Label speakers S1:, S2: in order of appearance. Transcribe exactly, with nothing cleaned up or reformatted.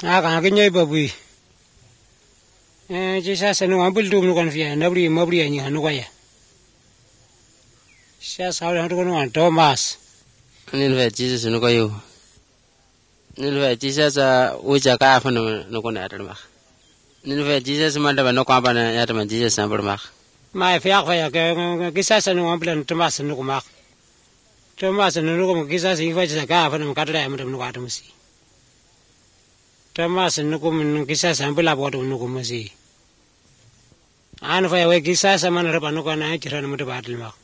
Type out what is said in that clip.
S1: Aka kenyoy babui. Eh Jesus no ambul dum no kan fiya nabri mabri anya no kaya. Jesus hawla ndo no Thomas.
S2: Nilve Jesus no kayo. Nilve Jesus uja ka fa no no kona atarma. Nilve Jesus manda ba no kwa ba na yatama Jesus sambarma.
S1: Ma fiya fa ya ke Jesus no ambul Thomas no kuma. Thomas no no kuma Jesus ifa Jesus ka fa no katara am no ka tamusi. Thomas no kuma Jesus ambul abo no kuma si. An fa ya we Jesus man ra ba no kana jira no mata ba